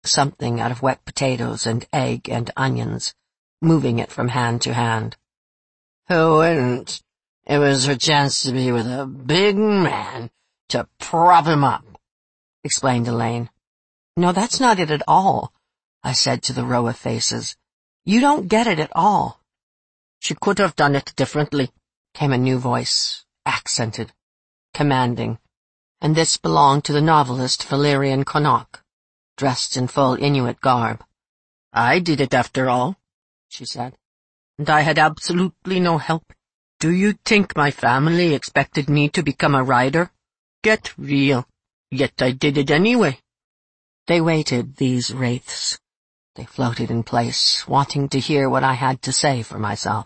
something out of wet potatoes and egg and onions, moving it from hand to hand. Who wouldn't? It was her chance to be with a big man, to prop him up, explained Elaine. No, that's not it at all, I said to the row of faces. You don't get it at all. She could have done it differently, came a new voice, accented, commanding, and this belonged to the novelist Valerian Connacht, dressed in full Inuit garb. I did it after all, she said, and I had absolutely no help. Do you think my family expected me to become a writer? Get real. Yet I did it anyway. They waited, these wraiths. They floated in place, wanting to hear what I had to say for myself.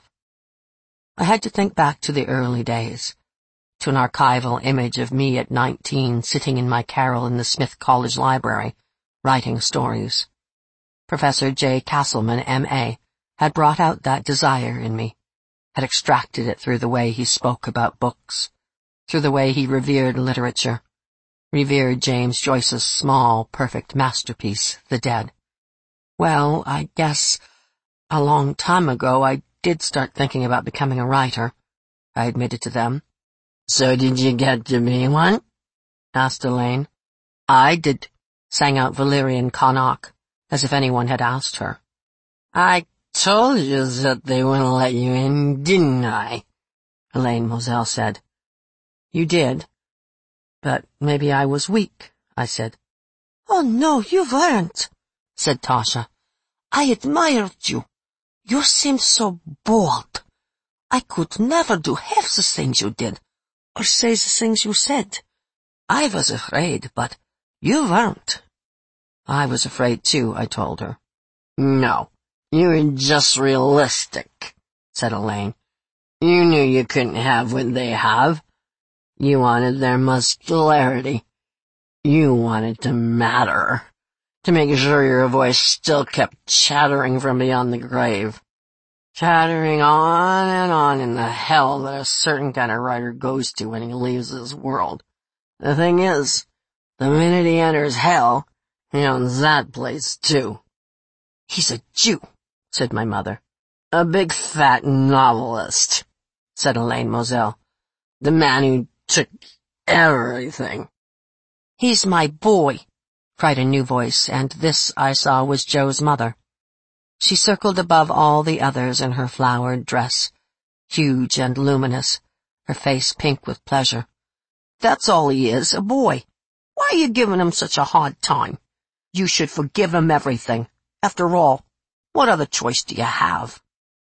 I had to think back to the early days, to an archival image of me at 19 sitting in my carrel in the Smith College Library, writing stories. Professor J. Castleman, M.A., had brought out that desire in me, had extracted it through the way he spoke about books, through the way he revered literature, revered James Joyce's small, perfect masterpiece, The Dead. Well, I guess a long time ago I did start thinking about becoming a writer, I admitted to them. So did you get to be one? Asked Elaine. I did, sang out Valerian Connacht, as if anyone had asked her. I told you that they wouldn't let you in, didn't I? Elaine Moselle said. You did. But maybe I was weak, I said. Oh, no, you weren't, said Tasha. I admired you. You seemed so bold. I could never do half the things you did, or say the things you said. I was afraid, but you weren't. I was afraid too, I told her. No, you were just realistic, said Elaine. You knew you couldn't have what they have. You wanted their muscularity. You wanted to matter, to make sure your voice still kept chattering from beyond the grave. Chattering on and on in the hell that a certain kind of writer goes to when he leaves this world. The thing is, the minute he enters hell, he owns that place too. He's a Jew, said my mother. A big fat novelist, said Elaine Moselle. The man who took everything. He's my boy, cried a new voice, and this, I saw, was Joe's mother. She circled above all the others in her flowered dress, huge and luminous, her face pink with pleasure. That's all he is, a boy. Why are you giving him such a hard time? You should forgive him everything. After all, what other choice do you have?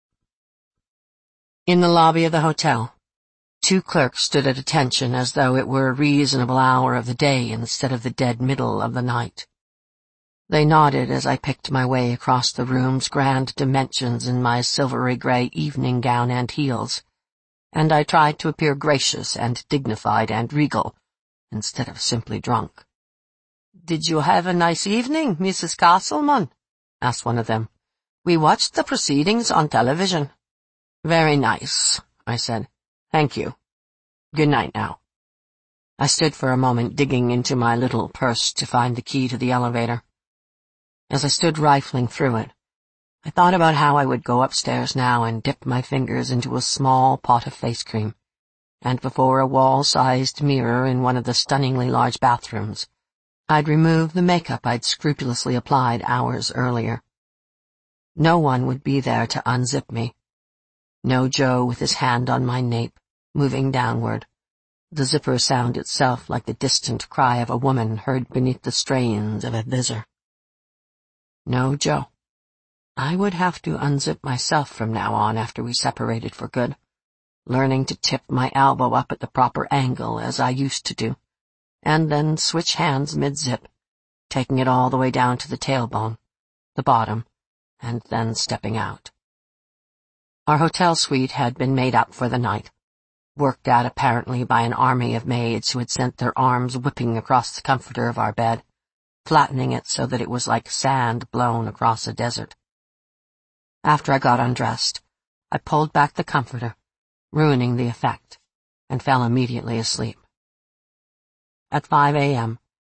In the lobby of the hotel, 2 clerks stood at attention as though it were a reasonable hour of the day instead of the dead middle of the night. They nodded as I picked my way across the room's grand dimensions in my silvery gray evening gown and heels, and I tried to appear gracious and dignified and regal, instead of simply drunk. "Did you have a nice evening, Mrs. Castleman?" asked one of them. "We watched the proceedings on television." "Very nice," I said. "Thank you. Good night now." I stood for a moment digging into my little purse to find the key to the elevator. As I stood rifling through it, I thought about how I would go upstairs now and dip my fingers into a small pot of face cream, and before a wall-sized mirror in one of the stunningly large bathrooms, I'd remove the makeup I'd scrupulously applied hours earlier. No one would be there to unzip me. No Joe with his hand on my nape, moving downward, the zipper sound itself like the distant cry of a woman heard beneath the strains of a visor. No Joe. I would have to unzip myself from now on after we separated for good, learning to tip my elbow up at the proper angle as I used to do, and then switch hands mid-zip, taking it all the way down to the tailbone, the bottom, and then stepping out. Our hotel suite had been made up for the night, worked out apparently by an army of maids who had sent their arms whipping across the comforter of our bed, flattening it so that it was like sand blown across a desert. After I got undressed, I pulled back the comforter, ruining the effect, and fell immediately asleep. At 5 a.m.,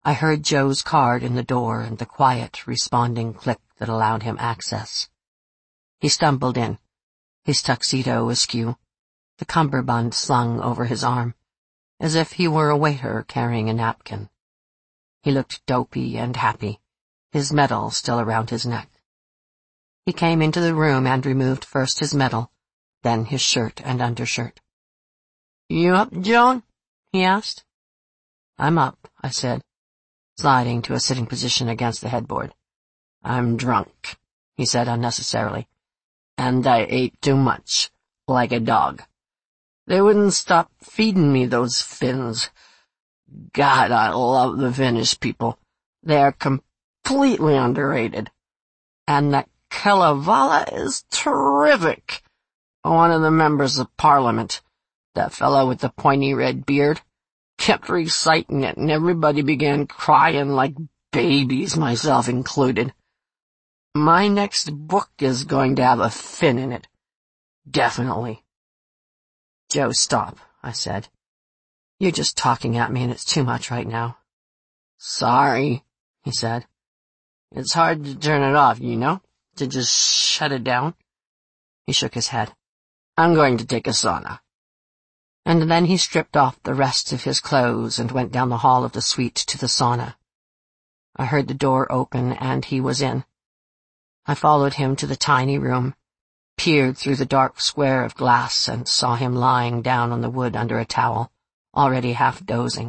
I heard Joe's card in the door and the quiet, responding click that allowed him access. He stumbled in, his tuxedo askew, the cummerbund slung over his arm, as if he were a waiter carrying a napkin. He looked dopey and happy, his medal still around his neck. He came into the room and removed first his medal, then his shirt and undershirt. "You up, Joan?" he asked. "I'm up," I said, sliding to a sitting position against the headboard. "I'm drunk," he said unnecessarily, "and I ate too much, like a dog. They wouldn't stop feeding me, those Finns. God, I love the Finnish people. They are completely underrated. And that Kalevala is terrific. One of the members of Parliament, that fellow with the pointy red beard, kept reciting it and everybody began crying like babies, myself included. My next book is going to have a Finn in it. Definitely." "Joe, stop," I said. "You're just talking at me and it's too much right now." "Sorry," he said. "It's hard to turn it off, you know, to just shut it down." He shook his head. "I'm going to take a sauna." And then he stripped off the rest of his clothes and went down the hall of the suite to the sauna. I heard the door open and he was in. I followed him to the tiny room, peered through the dark square of glass and saw him lying down on the wood under a towel, already half dozing.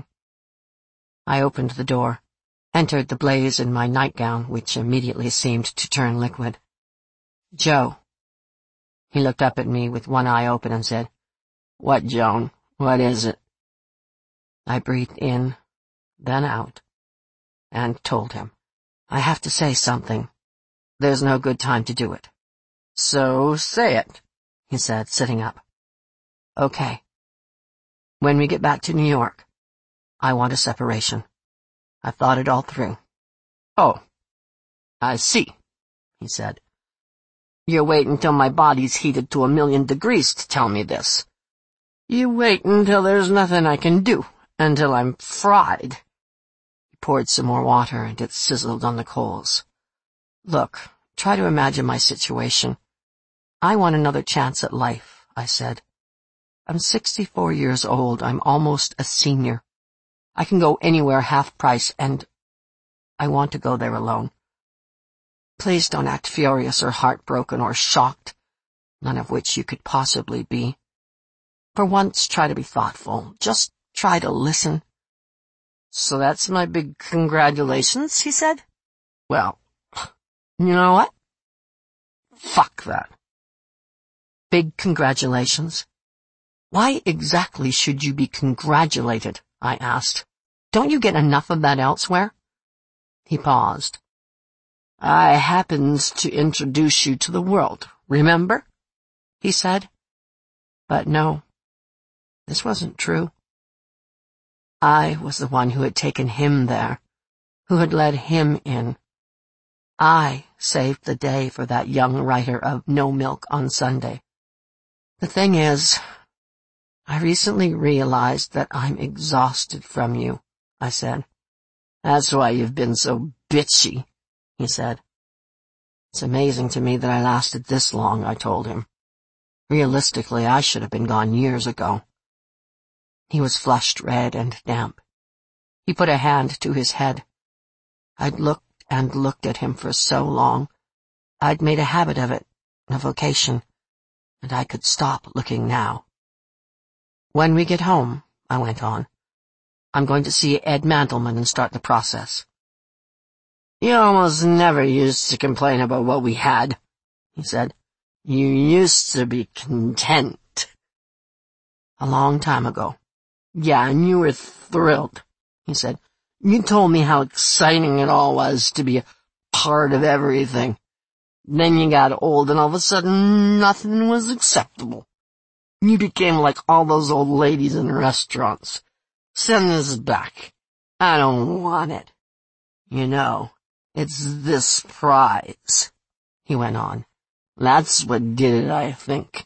I opened the door, entered the blaze in my nightgown, which immediately seemed to turn liquid. "Joe." He looked up at me with one eye open and said, "What, Joan? What is it?" I breathed in, then out, and told him, "I have to say something. There's no good time to do it." "So say it," he said, sitting up. "Okay. When we get back to New York, I want a separation. I've thought it all through." "Oh, I see," he said. "You wait until my body's heated to 1,000,000 degrees to tell me this. You wait until there's nothing I can do, until I'm fried." He poured some more water and it sizzled on the coals. "Look, try to imagine my situation. I want another chance at life," I said. "I'm 64 years old. I'm almost a senior. I can go anywhere half price, and I want to go there alone. Please don't act furious or heartbroken or shocked, none of which you could possibly be. For once, try to be thoughtful. Just try to listen." "So that's my big congratulations," he said. "Well, you know what? Fuck that." "Big congratulations? Why exactly should you be congratulated?" I asked. "Don't you get enough of that elsewhere?" He paused. "I happened to introduce you to the world, remember?" he said. But no, this wasn't true. I was the one who had taken him there, who had led him in. I saved the day for that young writer of No Milk on Sunday. The thing is, I recently realized that I'm exhausted from you," I said. "That's why you've been so bitchy," he said. "It's amazing to me that I lasted this long," I told him. "Realistically, I should have been gone years ago." He was flushed red and damp. He put a hand to his head. I'd looked and looked at him for so long. I'd made a habit of it, a vocation, and I could stop looking now. "When we get home," I went on, "I'm going to see Ed Mantelman and start the process." "You almost never used to complain about what we had," he said. "You used to be content." "A long time ago." "Yeah, and you were thrilled," he said. "You told me how exciting it all was to be a part of everything. Then you got old and all of a sudden nothing was acceptable. You became like all those old ladies in restaurants. Send this back. I don't want it. You know, it's this prize," he went on. "That's what did it, I think.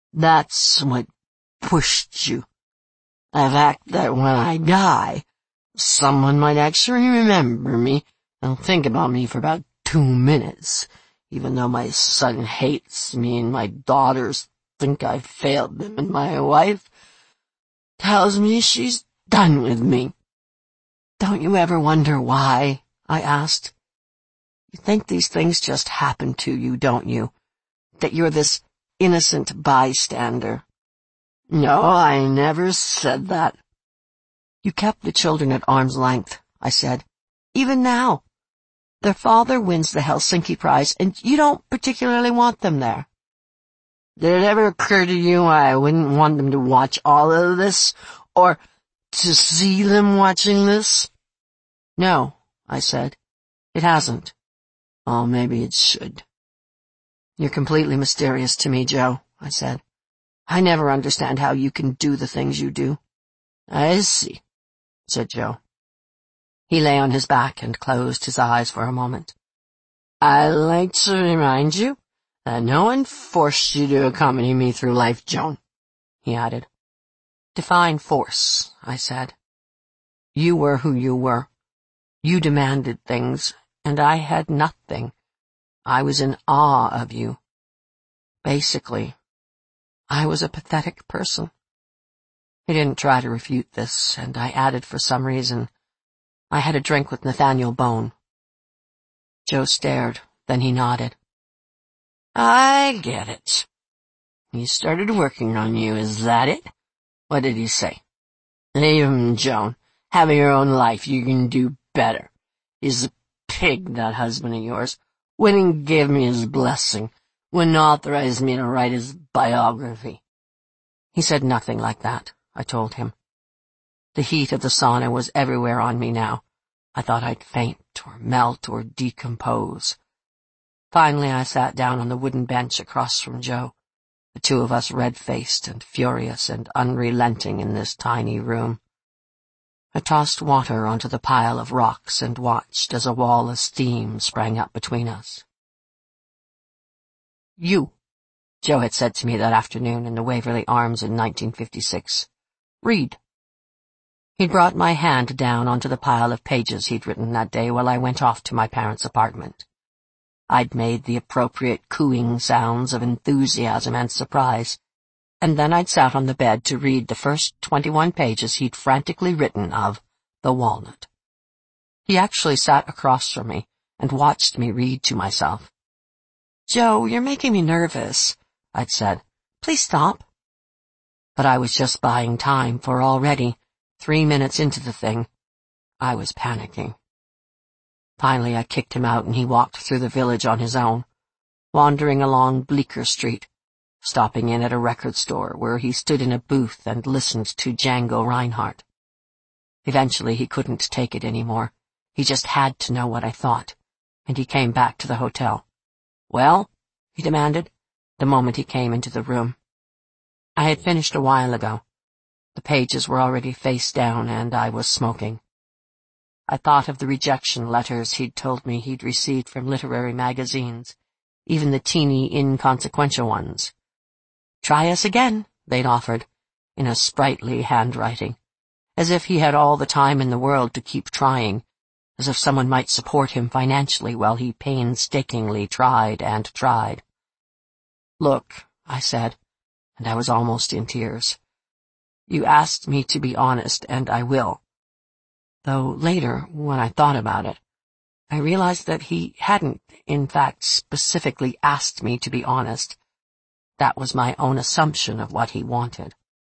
That's what pushed you. The fact that when I die, someone might actually remember me and think about me for about 2 minutes, even though my son hates me and my daughters think I failed them and my wife tells me she's done with me. Don't you ever wonder why? I asked. You think these things just happen to you, don't you? That you're this innocent bystander. No, I never said that. You kept the children at arm's length, I said. Even now. Their father wins the Helsinki Prize, and you don't particularly want them there. Did it ever occur to you I wouldn't want them to watch all of this, or to see them watching this? No, I said. It hasn't. Oh, maybe it should. You're completely mysterious to me, Joe, I said. I never understand how you can do the things you do. I see, said Joe. He lay on his back and closed his eyes for a moment. I'd like to remind you that no one forced you to accompany me through life, Joan, he added. Define force, I said. You were who you were. You demanded things, and I had nothing. I was in awe of you. Basically, I was a pathetic person. He didn't try to refute this, and I added for some reason, I had a drink with Nathaniel Bone. Joe stared, then he nodded. I get it. He started working on you, is that it? What did he say? Leave him, Joan. Have your own life, you can do better. He's a pig, that husband of yours. Wouldn't give me his blessing. Wouldn't authorize me to write his biography. He said nothing like that, I told him. The heat of the sauna was everywhere on me now. I thought I'd faint or melt or decompose. Finally, I sat down on the wooden bench across from Joe, the two of us red-faced and furious and unrelenting in this tiny room. I tossed water onto the pile of rocks and watched as a wall of steam sprang up between us. You, Joe had said to me that afternoon in the Waverley Arms in 1956. Read. He'd brought my hand down onto the pile of pages he'd written that day while I went off to my parents' apartment. I'd made the appropriate cooing sounds of enthusiasm and surprise, and then I'd sat on the bed to read the first 21 pages he'd frantically written of The Walnut. He actually sat across from me and watched me read to myself. Joe, you're making me nervous, I'd said. Please stop. But I was just buying time, for already, 3 minutes into the thing, I was panicking. Finally, I kicked him out and he walked through the village on his own, wandering along Bleecker Street, stopping in at a record store where he stood in a booth and listened to Django Reinhardt. Eventually, he couldn't take it anymore. He just had to know what I thought, and he came back to the hotel. Well? He demanded, the moment he came into the room. I had finished a while ago. The pages were already face down, and I was smoking. I thought of the rejection letters he'd told me he'd received from literary magazines, even the teeny, inconsequential ones. Try us again, they'd offered, in a sprightly handwriting, as if he had all the time in the world to keep trying, as if someone might support him financially while he painstakingly tried and tried. Look, I said, and I was almost in tears. You asked me to be honest, and I will. Though later, when I thought about it, I realized that he hadn't, in fact, specifically asked me to be honest. That was my own assumption of what he wanted.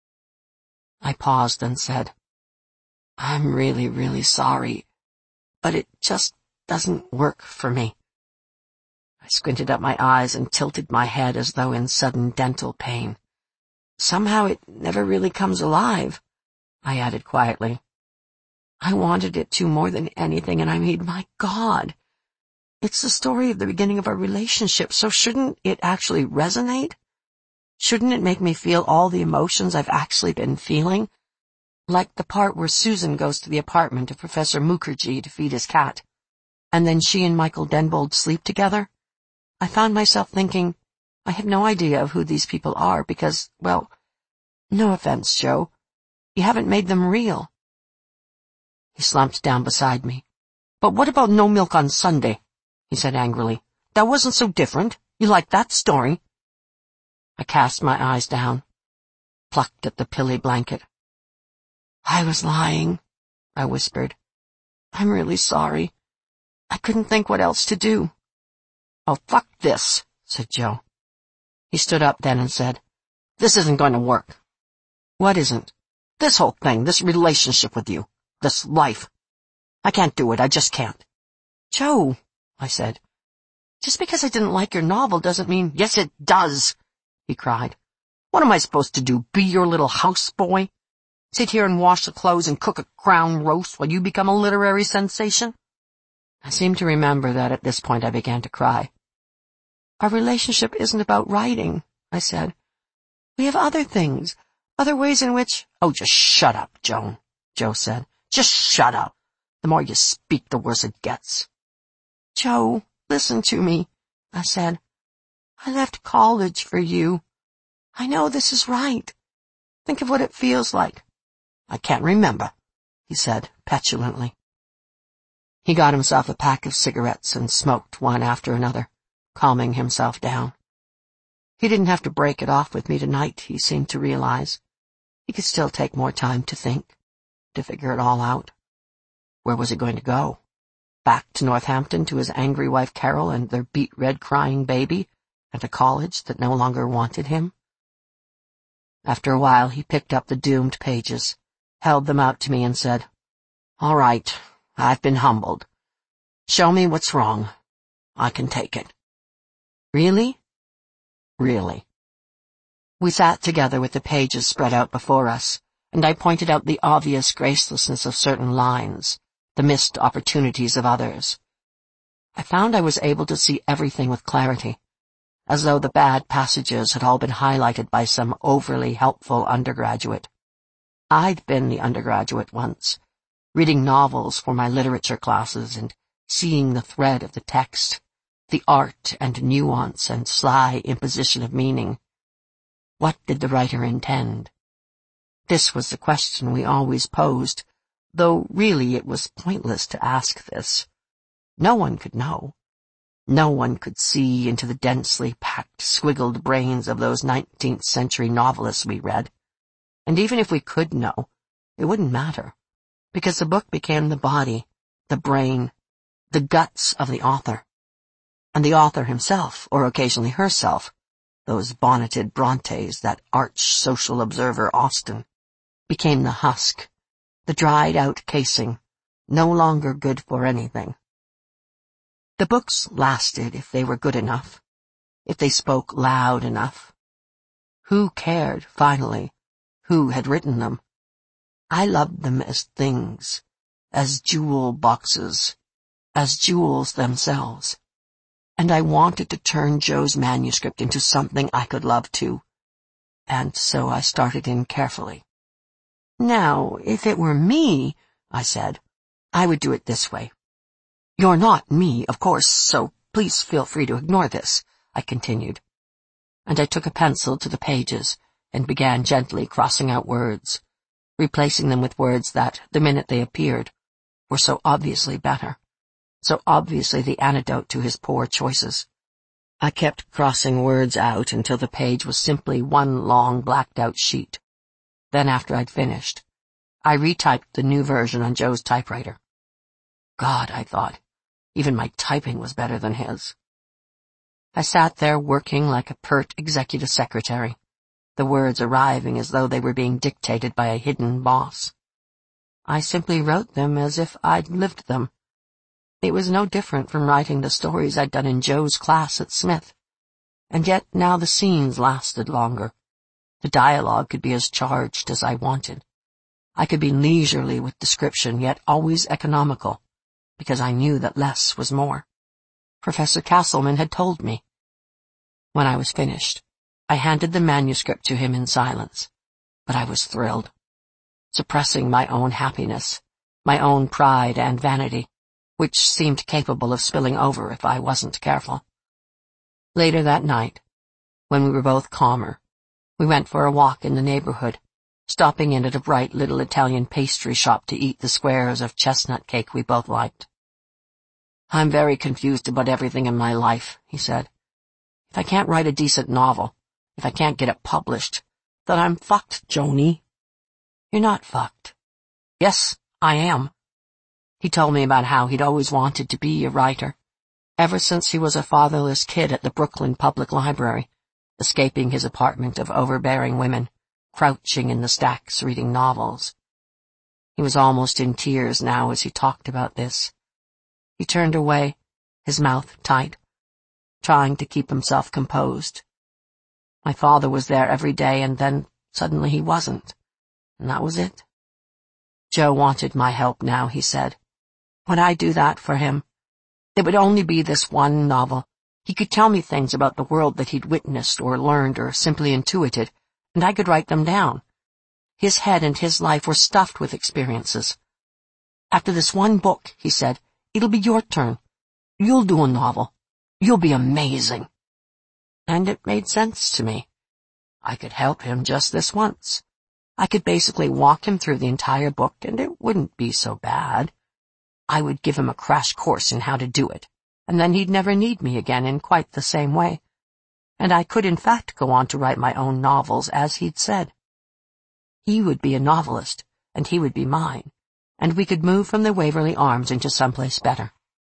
I paused and said, I'm really, really sorry, but it just doesn't work for me. I squinted up my eyes and tilted my head as though in sudden dental pain. Somehow it never really comes alive, I added quietly. I wanted it to more than anything, and I mean, my God. It's the story of the beginning of our relationship, so shouldn't it actually resonate? Shouldn't it make me feel all the emotions I've actually been feeling? Like the part where Susan goes to the apartment of Professor Mukherjee to feed his cat, and then she and Michael Denbold sleep together? I found myself thinking, I have no idea of who these people are because, well, no offense, Joe, you haven't made them real. He slumped down beside me. "But what about no milk on Sunday?" he said angrily. "That wasn't so different. You liked that story." I cast my eyes down, plucked at the pilly blanket. "I was lying," I whispered. "I'm really sorry. I couldn't think what else to do." "Oh, fuck this," said Joe. He stood up then and said, "This isn't going to work." "What isn't?" "This whole thing, this relationship with you, this life. I can't do it, I just can't." "Joe," I said, "just because I didn't like your novel doesn't mean—" "Yes, it does," he cried. "What am I supposed to do, be your little houseboy? Sit here and wash the clothes and cook a crown roast while you become a literary sensation?" I seem to remember that at this point I began to cry. "Our relationship isn't about writing," I said. "We have other things, other ways in which—" "Oh, just shut up, Joan," Joe said. "Just shut up. The more you speak, the worse it gets." "Joe, listen to me," I said. "I left college for you. I know this is right. Think of what it feels like." "I can't remember," he said petulantly. He got himself a pack of cigarettes and smoked one after another, calming himself down. He didn't have to break it off with me tonight, he seemed to realize. He could still take more time to think, to figure it all out. Where was he going to go? Back to Northampton to his angry wife Carol and their beet-red crying baby, and a college that no longer wanted him? After a while he picked up the doomed pages, held them out to me and said, "All right, I've been humbled. Show me what's wrong. I can take it." "Really?" "Really." We sat together with the pages spread out before us, and I pointed out the obvious gracelessness of certain lines, the missed opportunities of others. I found I was able to see everything with clarity, as though the bad passages had all been highlighted by some overly helpful undergraduate. I'd been the undergraduate once, reading novels for my literature classes and seeing the thread of the text, the art and nuance and sly imposition of meaning. What did the writer intend? This was the question we always posed, though really it was pointless to ask this. No one could know. No one could see into the densely packed, squiggled brains of those 19th century novelists we read. And even if we could know, it wouldn't matter, because the book became the body, the brain, the guts of the author. And the author himself, or occasionally herself, those bonneted Brontes, that arch social observer Austen, became the husk, the dried-out casing, no longer good for anything. The books lasted if they were good enough, if they spoke loud enough. Who cared, finally, who had written them? I loved them as things, as jewel boxes, as jewels themselves. And I wanted to turn Joe's manuscript into something I could love too. And so I started in carefully. "Now, if it were me," I said, "I would do it this way. You're not me, of course, so please feel free to ignore this," I continued. And I took a pencil to the pages and began gently crossing out words, replacing them with words that, the minute they appeared, were so obviously better, so obviously the antidote to his poor choices. I kept crossing words out until the page was simply one long blacked-out sheet. Then after I'd finished, I retyped the new version on Joe's typewriter. God, I thought, even my typing was better than his. I sat there working like a pert executive secretary, the words arriving as though they were being dictated by a hidden boss. I simply wrote them as if I'd lived them. It was no different from writing the stories I'd done in Joe's class at Smith. And yet now the scenes lasted longer. The dialogue could be as charged as I wanted. I could be leisurely with description, yet always economical, because I knew that less was more. Professor Castleman had told me. When I was finished, I handed the manuscript to him in silence, but I was thrilled, suppressing my own happiness, my own pride and vanity, which seemed capable of spilling over if I wasn't careful. Later that night, when we were both calmer, we went for a walk in the neighborhood, stopping in at a bright little Italian pastry shop to eat the squares of chestnut cake we both liked. "I'm very confused about everything in my life," he said. "If I can't write a decent novel, if I can't get it published, then I'm fucked, Joni." "You're not fucked." "Yes, I am." He told me about how he'd always wanted to be a writer, ever since he was a fatherless kid at the Brooklyn Public Library, escaping his apartment of overbearing women, crouching in the stacks reading novels. He was almost in tears now as he talked about this. He turned away, his mouth tight, trying to keep himself composed. My father was there every day, and then suddenly he wasn't, and that was it. Joe wanted my help now, he said. Would I do that for him? It would only be this one novel. He could tell me things about the world that he'd witnessed or learned or simply intuited, and I could write them down. His head and his life were stuffed with experiences. After this one book, he said, it'll be your turn. You'll do a novel. You'll be amazing. And it made sense to me. I could help him just this once. I could basically walk him through the entire book, and it wouldn't be so bad. I would give him a crash course in how to do it, and then he'd never need me again in quite the same way. And I could in fact go on to write my own novels, as he'd said. He would be a novelist, and he would be mine, and we could move from the Waverly Arms into someplace better.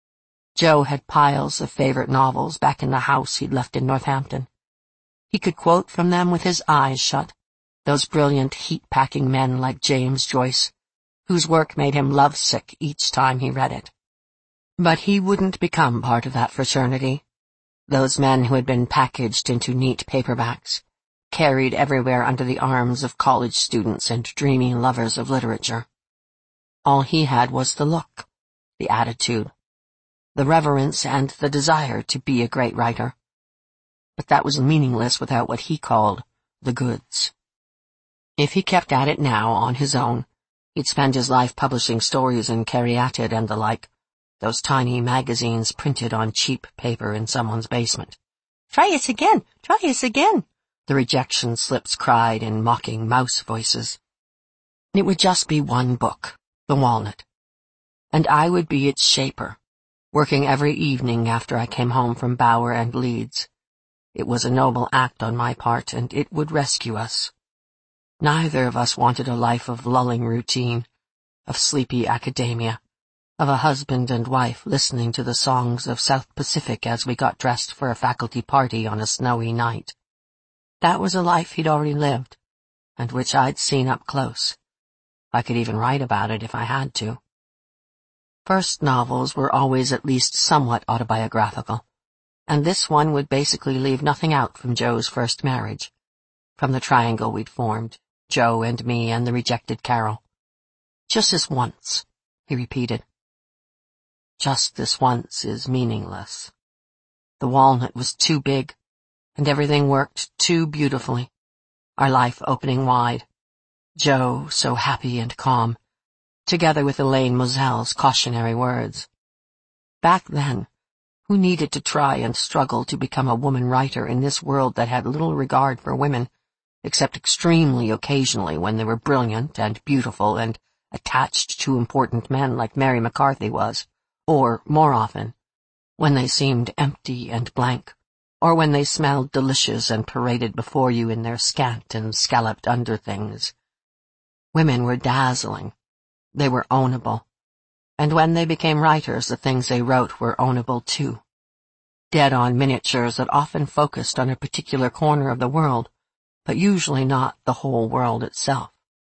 Joe had piles of favorite novels back in the house he'd left in Northampton. He could quote from them with his eyes shut, those brilliant heat-packing men like James Joyce, whose work made him lovesick each time he read it. But he wouldn't become part of that fraternity, those men who had been packaged into neat paperbacks, carried everywhere under the arms of college students and dreamy lovers of literature. All he had was the look, the attitude, the reverence and the desire to be a great writer. But that was meaningless without what he called the goods. If he kept at it now on his own, he'd spend his life publishing stories in Caryatid and the like, those tiny magazines printed on cheap paper in someone's basement. Try it again! Try it again! The rejection slips cried in mocking mouse voices. It would just be one book, The Walnut, and I would be its shaper, working every evening after I came home from Bower and Leeds. It was a noble act on my part, and it would rescue us. Neither of us wanted a life of lulling routine, of sleepy academia, of a husband and wife listening to the songs of South Pacific as we got dressed for a faculty party on a snowy night. That was a life he'd already lived, and which I'd seen up close. I could even write about it if I had to. First novels were always at least somewhat autobiographical, and this one would basically leave nothing out from Joe's first marriage, from the triangle we'd formed, Joe and me and the rejected Carol. Just this once, he repeated. Just this once is meaningless. The Walnut was too big, and everything worked too beautifully, our life opening wide, Joe so happy and calm, together with Elaine Moselle's cautionary words. Back then, who needed to try and struggle to become a woman writer in this world that had little regard for women, except extremely occasionally when they were brilliant and beautiful and attached to important men like Mary McCarthy was, or, more often, when they seemed empty and blank, or when they smelled delicious and paraded before you in their scant and scalloped underthings. Women were dazzling. They were ownable. And when they became writers, the things they wrote were ownable too. Dead-on miniatures that often focused on a particular corner of the world, but usually not the whole world itself.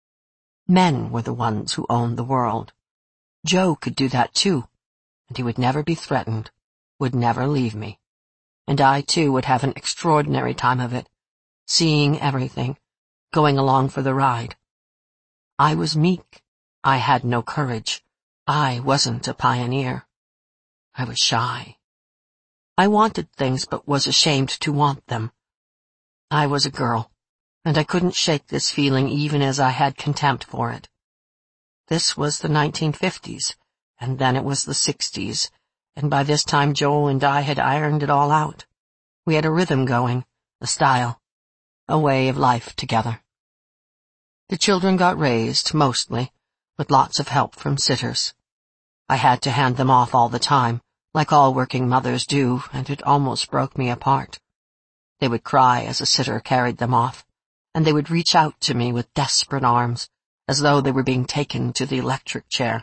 Men were the ones who owned the world. Joe could do that too, and he would never be threatened, would never leave me. And I too would have an extraordinary time of it, seeing everything, going along for the ride. I was meek. I had no courage. I wasn't a pioneer. I was shy. I wanted things but was ashamed to want them. I was a girl, and I couldn't shake this feeling even as I had contempt for it. This was the 1950s, and then it was the 60s, and by this time Joel and I had ironed it all out. We had a rhythm going, a style, a way of life together. The children got raised, mostly, with lots of help from sitters. I had to hand them off all the time, like all working mothers do, and it almost broke me apart. They would cry as a sitter carried them off, and they would reach out to me with desperate arms, as though they were being taken to the electric chair.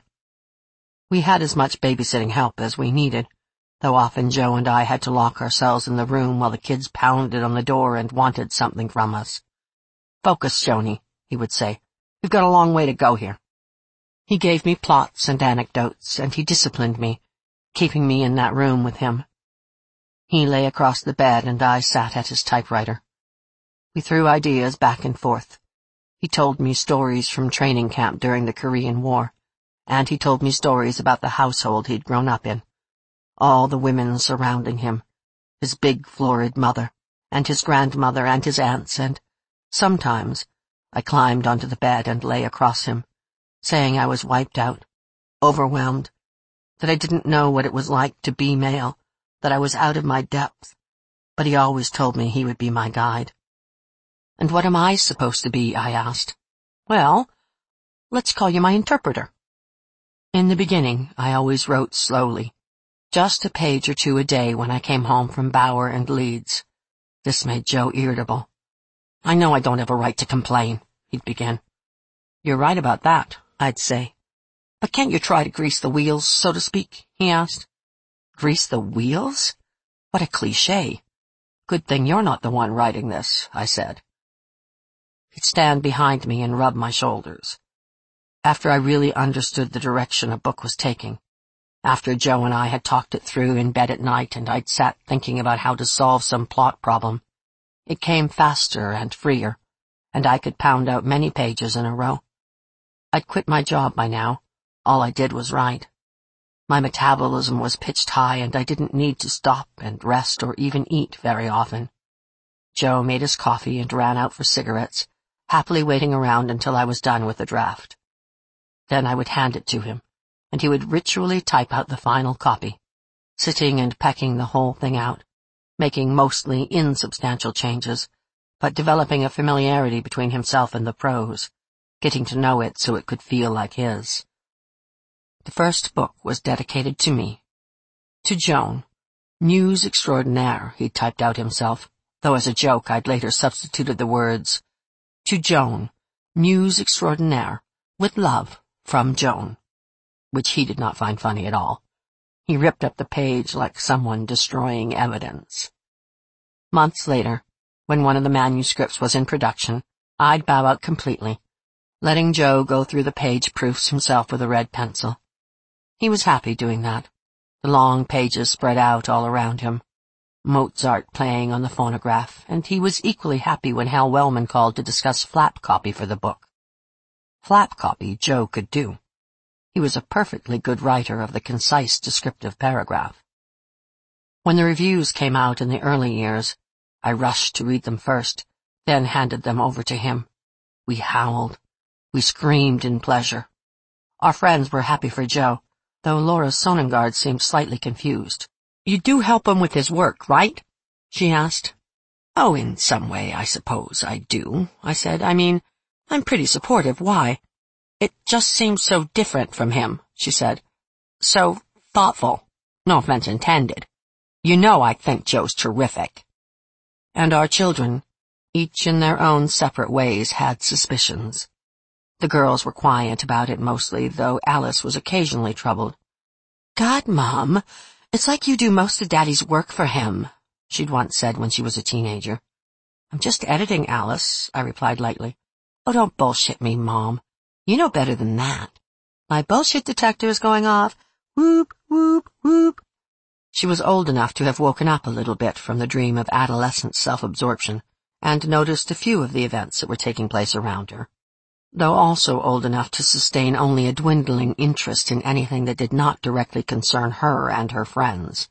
We had as much babysitting help as we needed, though often Joe and I had to lock ourselves in the room while the kids pounded on the door and wanted something from us. "Focus, Joni," he would say. "We've got a long way to go here." He gave me plots and anecdotes, and he disciplined me, keeping me in that room with him. He lay across the bed and I sat at his typewriter. We threw ideas back and forth. He told me stories from training camp during the Korean War, and he told me stories about the household he'd grown up in. All the women surrounding him, his big florid mother, and his grandmother and his aunts, and sometimes I climbed onto the bed and lay across him, saying I was wiped out, overwhelmed, that I didn't know what it was like to be male, that I was out of my depth, but he always told me he would be my guide. "And what am I supposed to be?" I asked. "Well, let's call you my interpreter." In the beginning, I always wrote slowly, just a page or two a day when I came home from Bauer and Leeds. This made Joe irritable. "I know I don't have a right to complain," he'd begin. "You're right about that," I'd say. "But can't you try to grease the wheels, so to speak?" he asked. "Grease the wheels? What a cliché. Good thing you're not the one writing this," I said. He'd stand behind me and rub my shoulders. After I really understood the direction a book was taking, after Joe and I had talked it through in bed at night and I'd sat thinking about how to solve some plot problem, it came faster and freer, and I could pound out many pages in a row. I'd quit my job by now. All I did was write. My metabolism was pitched high and I didn't need to stop and rest or even eat very often. Joe made his coffee and ran out for cigarettes, happily waiting around until I was done with the draft. Then I would hand it to him, and he would ritually type out the final copy, sitting and pecking the whole thing out, making mostly insubstantial changes, but developing a familiarity between himself and the prose, getting to know it so it could feel like his. The first book was dedicated to me. To Joan, Muse Extraordinaire, he'd typed out himself, though as a joke I'd later substituted the words, "To Joan, Muse Extraordinaire, with love, from Joan," which he did not find funny at all. He ripped up the page like someone destroying evidence. Months later, when one of the manuscripts was in production, I'd bow out completely, letting Joe go through the page proofs himself with a red pencil. He was happy doing that, the long pages spread out all around him, Mozart playing on the phonograph, and he was equally happy when Hal Wellman called to discuss flap copy for the book. Flap copy Joe could do. He was a perfectly good writer of the concise descriptive paragraph. When the reviews came out in the early years, I rushed to read them first, then handed them over to him. We howled. We screamed in pleasure. Our friends were happy for Joe, though Laura Sonengard seemed slightly confused. "You do help him with his work, right?" she asked. "Oh, in some way, I suppose I do," I said. "I mean, I'm pretty supportive. Why?" "It just seems so different from him," she said. "So thoughtful. No offense intended. You know I think Joe's terrific." And our children, each in their own separate ways, had suspicions. The girls were quiet about it mostly, though Alice was occasionally troubled. "God, Mom, it's like you do most of Daddy's work for him," she'd once said when she was a teenager. "I'm just editing, Alice," I replied lightly. "Oh, don't bullshit me, Mom. You know better than that. My bullshit detector is going off. Whoop, whoop, whoop." She was old enough to have woken up a little bit from the dream of adolescent self-absorption and noticed a few of the events that were taking place around her, though also old enough to sustain only a dwindling interest in anything that did not directly concern her and her friends.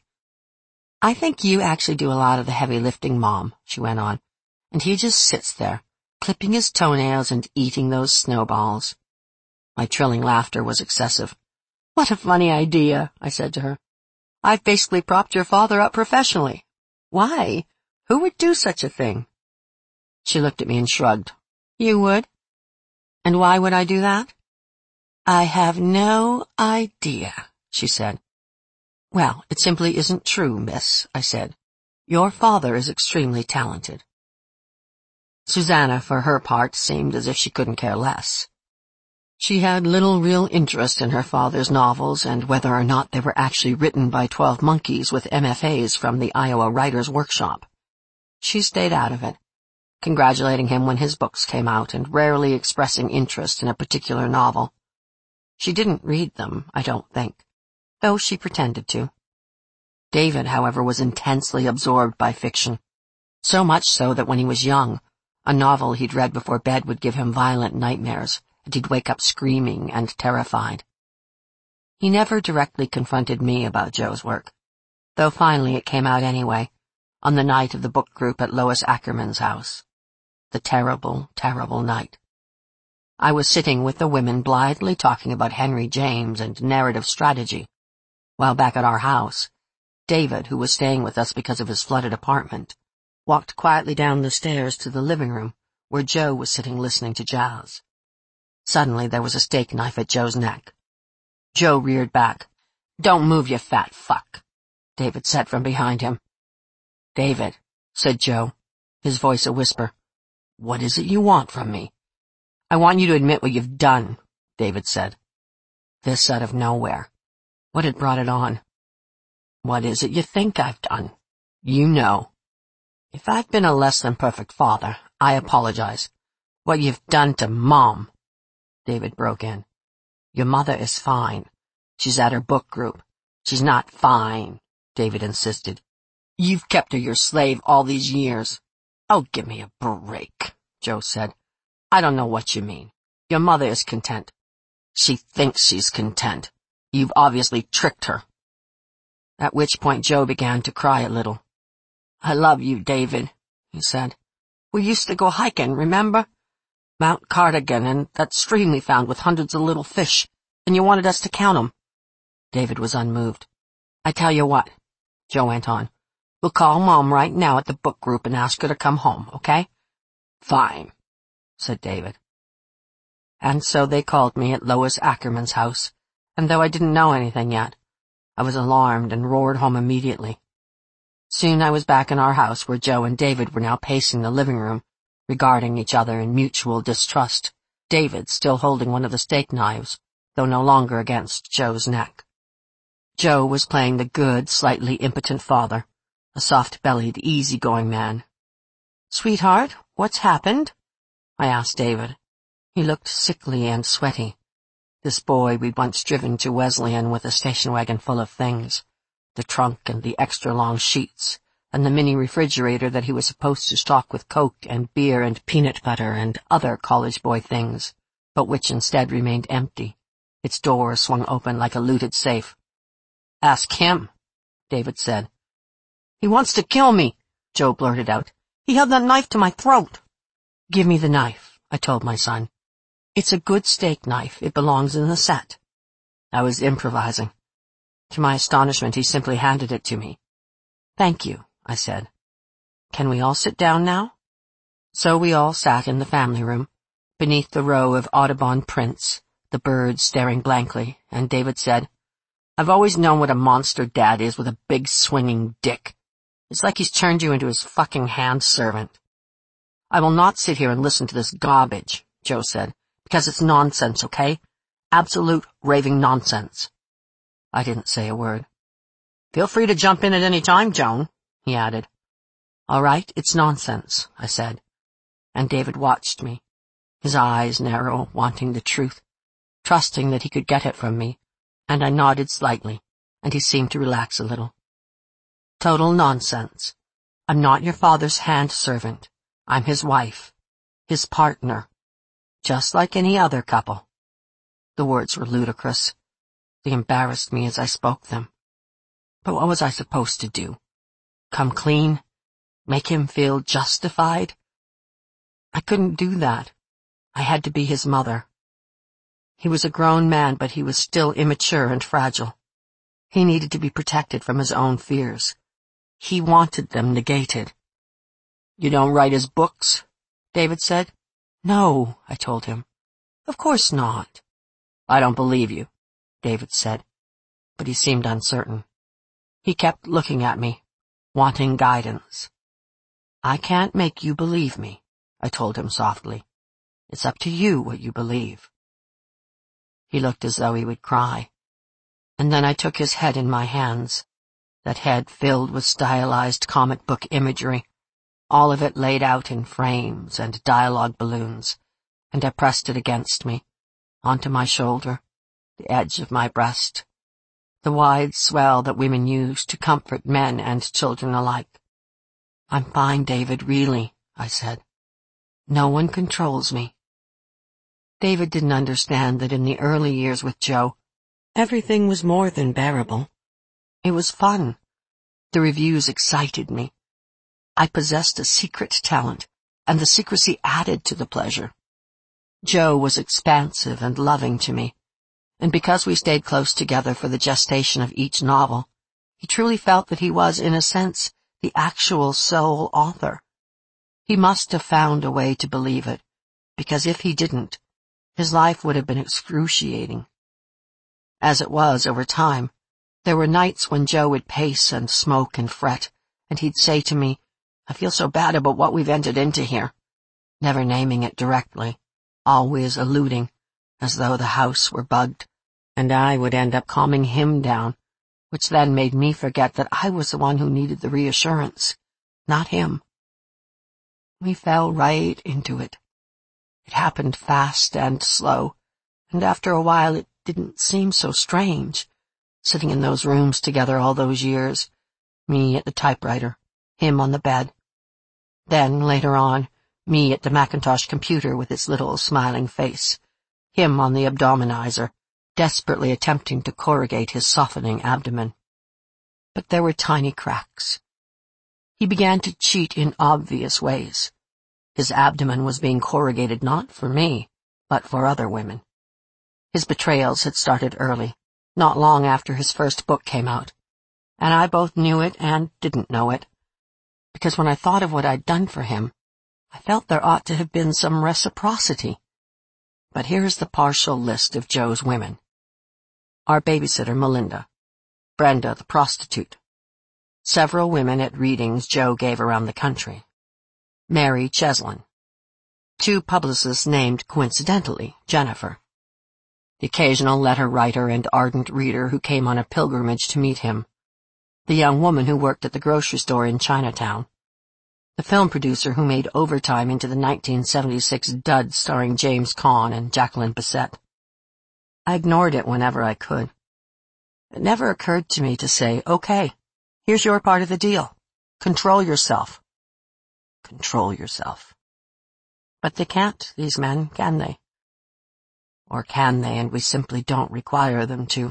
"I think you actually do a lot of the heavy lifting, Mom," she went on, "and he just sits there, clipping his toenails and eating those snowballs." My trilling laughter was excessive. "What a funny idea," I said to her. "I've basically propped your father up professionally." "Why? Who would do such a thing?" She looked at me and shrugged. "You would?" And why would I do that? I have no idea, she said. Well, it simply isn't true, miss, I said. Your father is extremely talented. Susanna, for her part, seemed as if she couldn't care less. She had little real interest in her father's novels and whether or not they were actually written by 12 monkeys with MFAs from the Iowa Writers' Workshop. She stayed out of it, congratulating him when his books came out and rarely expressing interest in a particular novel. She didn't read them, I don't think, though she pretended to. David, however, was intensely absorbed by fiction, so much so that when he was young, a novel he'd read before bed would give him violent nightmares, and he'd wake up screaming and terrified. He never directly confronted me about Joe's work, though finally it came out anyway, on the night of the book group at Lois Ackerman's house. The terrible, terrible night. I was sitting with the women blithely talking about Henry James and narrative strategy, while back at our house, David, who was staying with us because of his flooded apartment, walked quietly down the stairs to the living room, where Joe was sitting listening to jazz. Suddenly there was a steak knife at Joe's neck. Joe reared back. "Don't move, you fat fuck," David said from behind him. "David," said Joe, his voice a whisper, "what is it you want from me?" "I want you to admit what you've done," David said. This out of nowhere. What had brought it on? "What is it you think I've done? You know." "If I've been a less than perfect father, I apologize. What you've done to Mom," David broke in. "Your mother is fine. She's at her book group." "She's not fine," David insisted. "You've kept her your slave all these years." "Oh, give me a break," Joe said. "I don't know what you mean. Your mother is content." "She thinks she's content. You've obviously tricked her." At which point Joe began to cry a little. "I love you, David," he said. "We used to go hiking, remember? Mount Cardigan and that stream we found with hundreds of little fish, and you wanted us to count 'em." David was unmoved. "I tell you what," Joe went on. "We'll call Mom right now at the book group and ask her to come home, okay?" "Fine," said David. And so they called me at Lois Ackerman's house, and though I didn't know anything yet, I was alarmed and roared home immediately. Soon I was back in our house where Joe and David were now pacing the living room, regarding each other in mutual distrust, David still holding one of the steak knives, though no longer against Joe's neck. Joe was playing the good, slightly impotent father, a soft-bellied, easy-going man. "Sweetheart, what's happened?" I asked David. He looked sickly and sweaty. This boy we'd once driven to Wesleyan with a station wagon full of things, the trunk and the extra-long sheets, and the mini refrigerator that he was supposed to stock with Coke and beer and peanut butter and other college boy things, but which instead remained empty, its door swung open like a looted safe. "Ask him," David said. "He wants to kill me," Joe blurted out. "He held that knife to my throat." "Give me the knife," I told my son. "It's a good steak knife. It belongs in the set." I was improvising. To my astonishment, he simply handed it to me. "Thank you," I said. "Can we all sit down now?" So we all sat in the family room, beneath the row of Audubon prints, the birds staring blankly, and David said, "I've always known what a monster Dad is with a big swinging dick. It's like he's turned you into his fucking hand servant." "I will not sit here and listen to this garbage," Joe said, "because it's nonsense, okay? Absolute raving nonsense." I didn't say a word. "Feel free to jump in at any time, Joan," he added. "All right, it's nonsense," I said, and David watched me, his eyes narrow, wanting the truth, trusting that he could get it from me, and I nodded slightly, and he seemed to relax a little. "Total nonsense. I'm not your father's hand servant. I'm his wife, his partner, just like any other couple." The words were ludicrous. They embarrassed me as I spoke them. But what was I supposed to do? Come clean? Make him feel justified? I couldn't do that. I had to be his mother. He was a grown man, but he was still immature and fragile. He needed to be protected from his own fears. He wanted them negated. "You don't write his books?" David said. "No," I told him. Of course not. I don't believe you, David said, but he seemed uncertain. He kept looking at me, wanting guidance. I can't make you believe me, I told him softly. It's up to you what you believe. He looked as though he would cry, and then I took his head in my hands, that head filled with stylized comic book imagery, all of it laid out in frames and dialogue balloons, and I pressed it against me, onto my shoulder, the edge of my breast, the wide swell that women use to comfort men and children alike. I'm fine, David, really, I said. No one controls me. David didn't understand that in the early years with Joe, everything was more than bearable. It was fun. The reviews excited me. I possessed a secret talent, and the secrecy added to the pleasure. Joe was expansive and loving to me, and because we stayed close together for the gestation of each novel, he truly felt that he was, in a sense, the actual sole author. He must have found a way to believe it, because if he didn't, his life would have been excruciating. As it was, over time, there were nights when Joe would pace and smoke and fret, and he'd say to me, I feel so bad about what we've entered into here, never naming it directly, always alluding, as though the house were bugged, and I would end up calming him down, which then made me forget that I was the one who needed the reassurance, not him. We fell right into it. It happened fast and slow, and after a while it didn't seem so strange, sitting in those rooms together all those years, me at the typewriter, him on the bed. Then, later on, me at the Macintosh computer with its little smiling face, him on the abdominizer, desperately attempting to corrugate his softening abdomen. But there were tiny cracks. He began to cheat in obvious ways. His abdomen was being corrugated not for me, but for other women. His betrayals had started early, not long after his first book came out, and I both knew it and didn't know it, because when I thought of what I'd done for him, I felt there ought to have been some reciprocity. But here's the partial list of Joe's women. Our babysitter, Melinda. Brenda, the prostitute. Several women at readings Joe gave around the country. Mary Cheslin. 2 publicists named, coincidentally, Jennifer. The occasional letter writer and ardent reader who came on a pilgrimage to meet him. The young woman who worked at the grocery store in Chinatown. The film producer who made Overtime into the 1976 dud starring James Caan and Jacqueline Bisset. I ignored it whenever I could. It never occurred to me to say, okay, here's your part of the deal. Control yourself. Control yourself. But they can't, these men, can they? Or can they, and we simply don't require them to?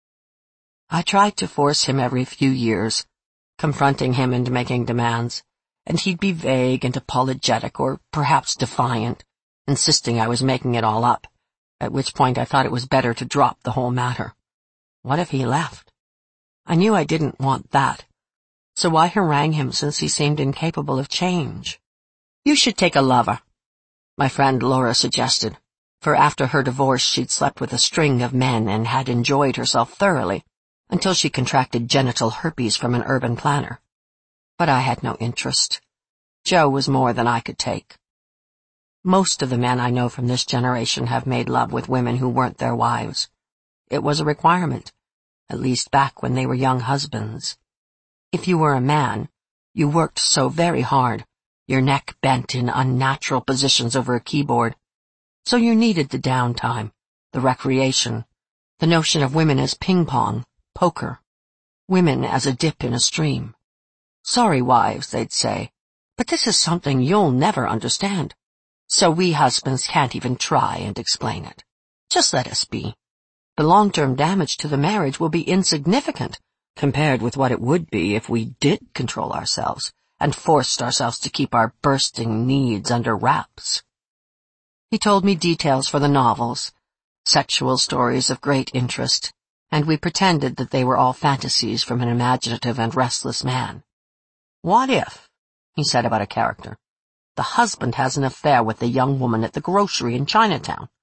I tried to force him every few years, confronting him and making demands, and he'd be vague and apologetic or perhaps defiant, insisting I was making it all up, at which point I thought it was better to drop the whole matter. What if he left? I knew I didn't want that, so why harangue him since he seemed incapable of change? You should take a lover, my friend Laura suggested, for after her divorce she'd slept with a string of men and had enjoyed herself thoroughly, until she contracted genital herpes from an urban planner. But I had no interest. Joe was more than I could take. Most of the men I know from this generation have made love with women who weren't their wives. It was a requirement, at least back when they were young husbands. If you were a man, you worked so very hard, your neck bent in unnatural positions over a keyboard, so you needed the downtime, the recreation, the notion of women as ping-pong, poker, women as a dip in a stream. Sorry, wives, they'd say, but this is something you'll never understand, so we husbands can't even try and explain it. Just let us be. The long-term damage to the marriage will be insignificant compared with what it would be if we did control ourselves and forced ourselves to keep our bursting needs under wraps. He told me details for the novels, sexual stories of great interest, and we pretended that they were all fantasies from an imaginative and restless man. What if, he said about a character, the husband has an affair with the young woman at the grocery in Chinatown,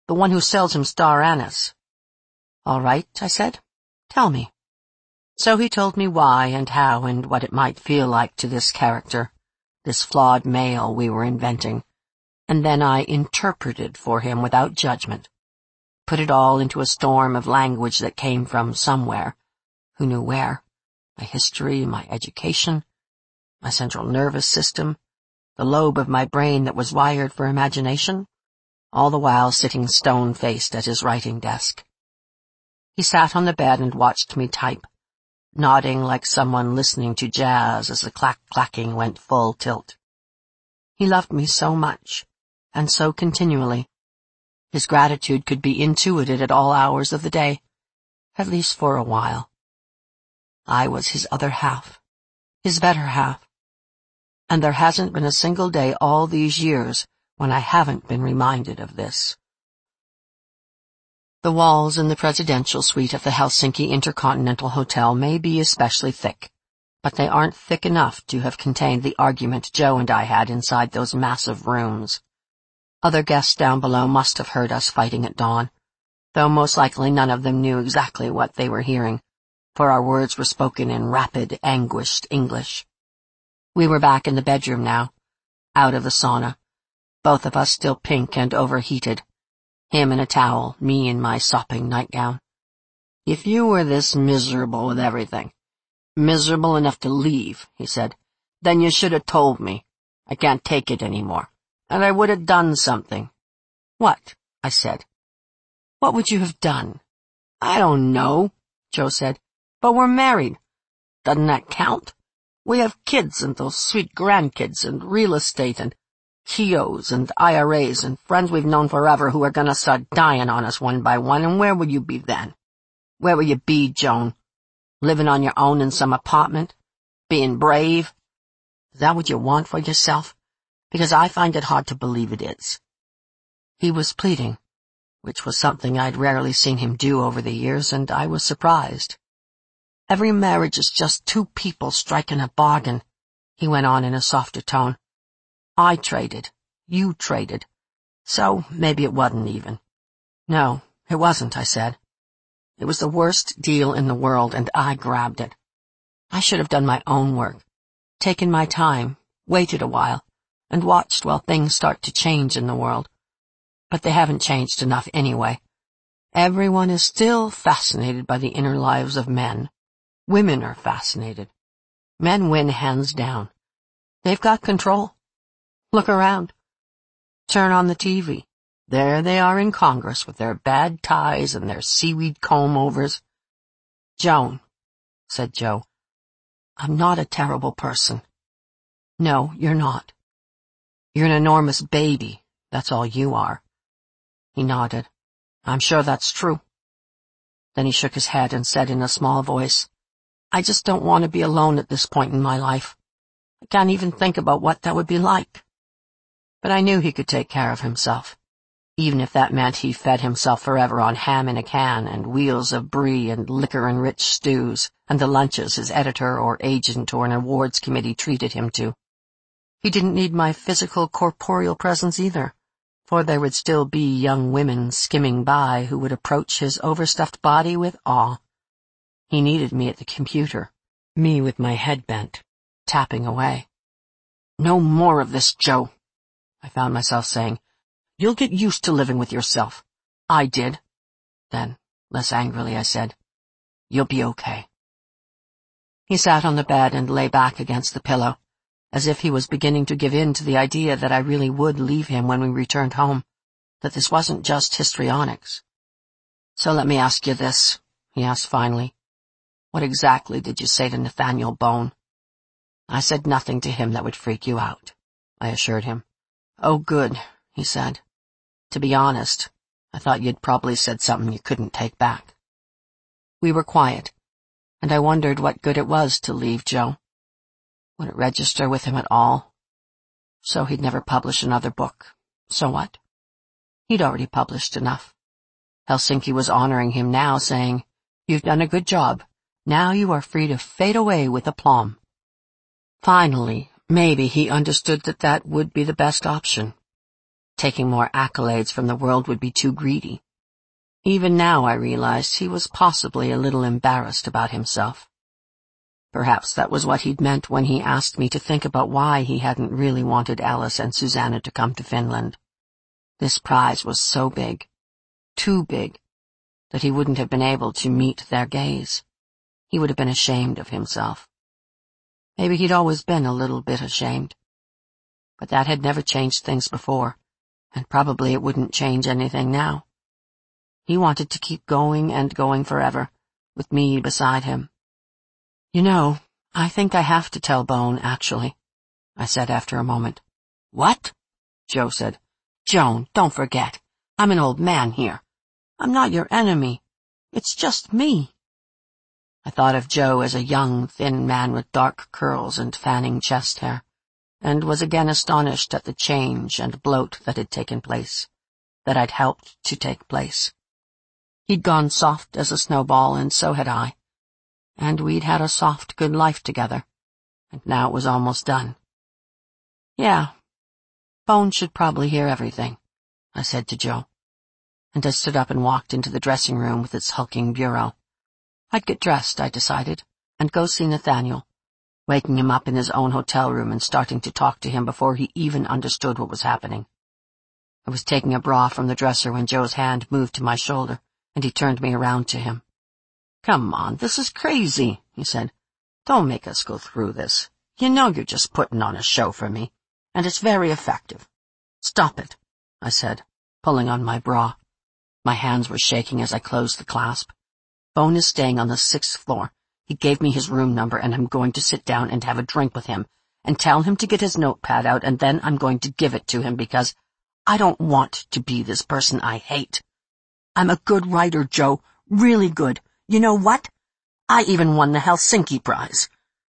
The one who sells him star anise. All right, I said. Tell me. So he told me why and how and what it might feel like to this character, this flawed male we were inventing, and then I interpreted for him without judgment, put it all into a storm of language that came from somewhere, who knew where, my history, my education, my central nervous system, the lobe of my brain that was wired for imagination, all the while sitting stone-faced at his writing desk. He sat on the bed and watched me type, nodding like someone listening to jazz as the clack-clacking went full tilt. He loved me so much, and so continually. His gratitude could be intuited at all hours of the day, at least for a while. I was his other half, his better half, and there hasn't been a single day all these years when I haven't been reminded of this. The walls in the presidential suite of the Helsinki Intercontinental Hotel may be especially thick, but they aren't thick enough to have contained the argument Joe and I had inside those massive rooms. Other guests down below must have heard us fighting at dawn, though most likely none of them knew exactly what they were hearing, for our words were spoken in rapid, anguished English. We were back in the bedroom now, out of the sauna, both of us still pink and overheated, him in a towel, me in my sopping nightgown. If you were this miserable with everything, miserable enough to leave, he said, then you should have told me. I can't take it anymore. And I would have done something. What? I said. What would you have done? I don't know, Joe said. But we're married. Doesn't that count? We have kids and those sweet grandkids and real estate and Keos and IRAs and friends we've known forever who are gonna start dying on us one by one, and where would you be then? Where would you be, Joan? Living on your own in some apartment? Being brave? Is that what you want for yourself? Because I find it hard to believe it is. He was pleading, which was something I'd rarely seen him do over the years, and I was surprised. Every marriage is just two people striking a bargain, he went on in a softer tone. I traded. You traded. So maybe it wasn't even. No, it wasn't, I said. It was the worst deal in the world, and I grabbed it. I should have done my own work, taken my time, waited a while, and watched while things start to change in the world. But they haven't changed enough anyway. Everyone is still fascinated by the inner lives of men. Women are fascinated. Men win hands down. They've got control. Look around. Turn on the TV. There they are in Congress with their bad ties and their seaweed comb-overs. Joan, said Joe, I'm not a terrible person. No, you're not. You're an enormous baby. That's all you are. He nodded. I'm sure that's true. Then he shook his head and said in a small voice, I just don't want to be alone at this point in my life. I can't even think about what that would be like. But I knew he could take care of himself, even if that meant he fed himself forever on ham in a can and wheels of brie and liquor-enriched stews and the lunches his editor or agent or an awards committee treated him to. He didn't need my physical, corporeal presence either, for there would still be young women skimming by who would approach his overstuffed body with awe. He needed me at the computer, me with my head bent, tapping away. No more of this, Joe, I found myself saying. You'll get used to living with yourself. I did. Then, less angrily, I said, You'll be okay. He sat on the bed and lay back against the pillow, as if he was beginning to give in to the idea that I really would leave him when we returned home, that this wasn't just histrionics. So let me ask you this, he asked finally. What exactly did you say to Nathaniel Bone? I said nothing to him that would freak you out, I assured him. Oh, good, he said. To be honest, I thought you'd probably said something you couldn't take back. We were quiet, and I wondered what good it was to leave Joe. Would it register with him at all? So he'd never publish another book. So what? He'd already published enough. Helsinki was honoring him now, saying, You've done a good job. Now you are free to fade away with aplomb. Finally, maybe he understood that that would be the best option. Taking more accolades from the world would be too greedy. Even now I realized he was possibly a little embarrassed about himself. Perhaps that was what he'd meant when he asked me to think about why he hadn't really wanted Alice and Susanna to come to Finland. This prize was so big, too big, that he wouldn't have been able to meet their gaze. He would have been ashamed of himself. Maybe he'd always been a little bit ashamed. But that had never changed things before, and probably it wouldn't change anything now. He wanted to keep going and going forever, with me beside him. "You know, I think I have to tell Bone, actually," I said after a moment. "What?" Joe said. "Joan, don't forget, I'm an old man here. I'm not your enemy. It's just me." I thought of Joe as a young, thin man with dark curls and fanning chest hair, and was again astonished at the change and bloat that had taken place, that I'd helped to take place. He'd gone soft as a snowball, and so had I, and we'd had a soft, good life together, and now it was almost done. "Yeah, Bone should probably hear everything," I said to Joe, and I stood up and walked into the dressing room with its hulking bureau. I'd get dressed, I decided, and go see Nathaniel, waking him up in his own hotel room and starting to talk to him before he even understood what was happening. I was taking a bra from the dresser when Joe's hand moved to my shoulder, and he turned me around to him. "Come on, this is crazy," he said. "Don't make us go through this. You know you're just putting on a show for me, and it's very effective." "Stop it," I said, pulling on my bra. My hands were shaking as I closed the clasp. "Bone is staying on the 6th floor. He gave me his room number, and I'm going to sit down and have a drink with him, and tell him to get his notepad out, and then I'm going to give it to him because I don't want to be this person I hate. I'm a good writer, Joe, really good. You know what? I even won the Helsinki Prize."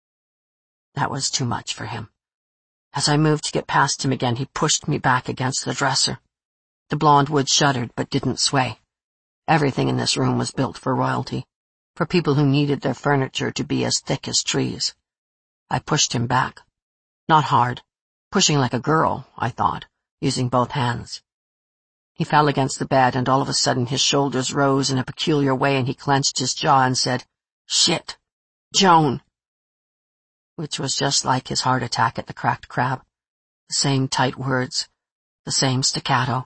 That was too much for him. As I moved to get past him again, he pushed me back against the dresser. The blonde wood shuddered but didn't sway. Everything in this room was built for royalty, for people who needed their furniture to be as thick as trees. I pushed him back. Not hard. Pushing like a girl, I thought, using both hands. He fell against the bed, and all of a sudden his shoulders rose in a peculiar way, and he clenched his jaw and said, "Shit, Joan," which was just like his heart attack at the Cracked Crab. The same tight words, the same staccato.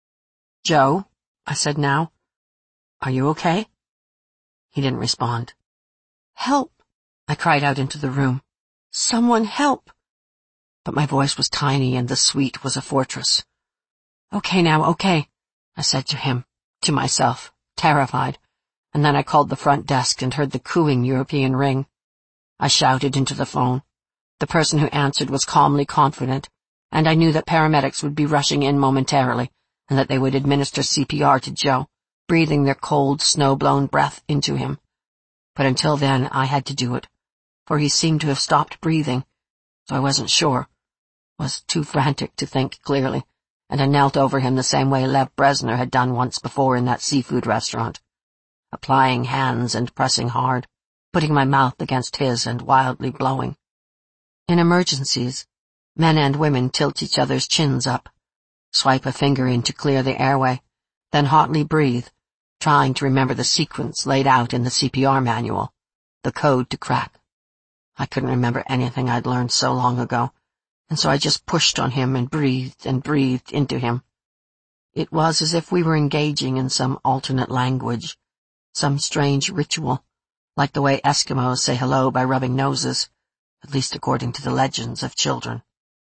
"Joe," I said now, "are you okay?" He didn't respond. "Help," I cried out into the room. "Someone help." But my voice was tiny, and the suite was a fortress. "Okay now, okay," I said to him, to myself, terrified, and then I called the front desk and heard the cooing European ring. I shouted into the phone. The person who answered was calmly confident, and I knew that paramedics would be rushing in momentarily, and that they would administer CPR to Joe, breathing their cold, snow-blown breath into him. But until then, I had to do it, for he seemed to have stopped breathing, so I wasn't sure, was too frantic to think clearly, and I knelt over him the same way Lev Brezhnev had done once before in that seafood restaurant, applying hands and pressing hard, putting my mouth against his and wildly blowing. In emergencies, men and women tilt each other's chins up, swipe a finger in to clear the airway, then hotly breathe, trying to remember the sequence laid out in the CPR manual, the code to crack. I couldn't remember anything I'd learned so long ago, and so I just pushed on him and breathed into him. It was as if we were engaging in some alternate language, some strange ritual, like the way Eskimos say hello by rubbing noses, at least according to the legends of children.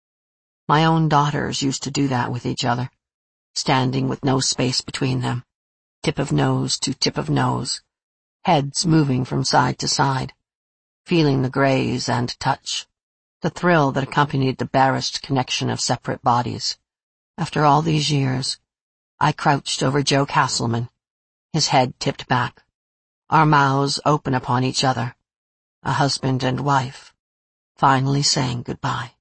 My own daughters used to do that with each other, standing with no space between them, tip of nose to tip of nose, heads moving from side to side, feeling the graze and touch, the thrill that accompanied the barest connection of separate bodies. After all these years, I crouched over Joe Castleman, his head tipped back, our mouths open upon each other, a husband and wife, finally saying goodbye.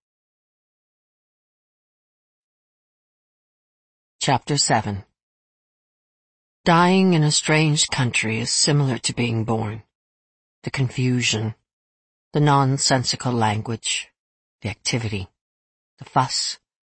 Chapter 7. Dying in a strange country is similar to being born. The confusion, the nonsensical language, the activity, the fuss,